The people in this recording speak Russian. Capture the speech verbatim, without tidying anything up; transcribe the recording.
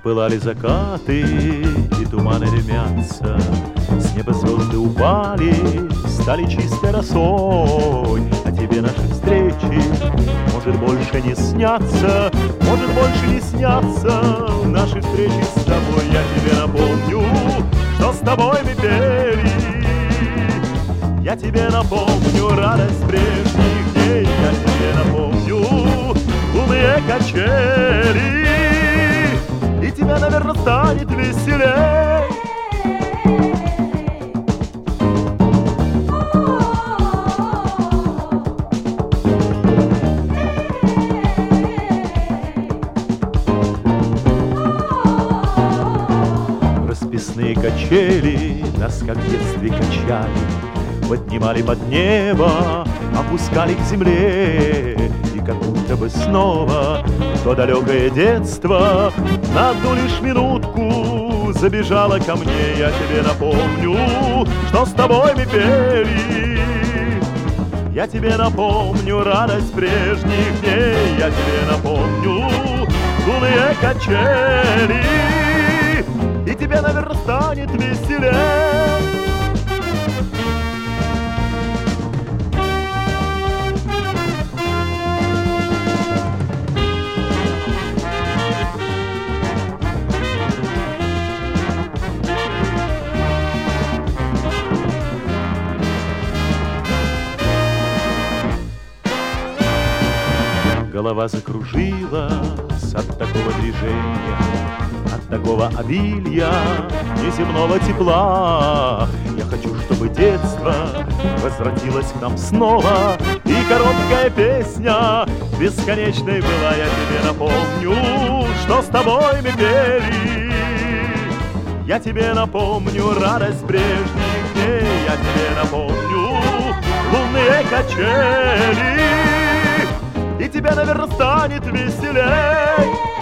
Пылали закаты, и туманы дымятся, с неба звезды упали, стали чистой росой. А тебе наши встречи, может, больше не снятся, может, больше не снятся наши встречи с тобой. Я тебе напомню, что с тобой мы пели, я тебе напомню радость прежних дней, я тебе напомню умные качели, и тебе, наверное, станет веселей. Расписные качели нас, как в детстве, качали, поднимали под небо, опускали к земле. И как будто бы снова то далекое детство на одну лишь минутку забежало ко мне. Я тебе напомню, что с тобой мы пели, я тебе напомню радость прежних дней, я тебе напомню умные качели, и тебе, наверное, станет веселей. Голова закружилась от такого движения, от такого обилия неземного тепла. Я хочу, чтобы детство возвратилось к нам снова, и короткая песня бесконечной была. Я тебе напомню, что с тобой мы пели, я тебе напомню радость прежних дней, я тебе напомню лунные качели, и тебе, наверное, станет веселей.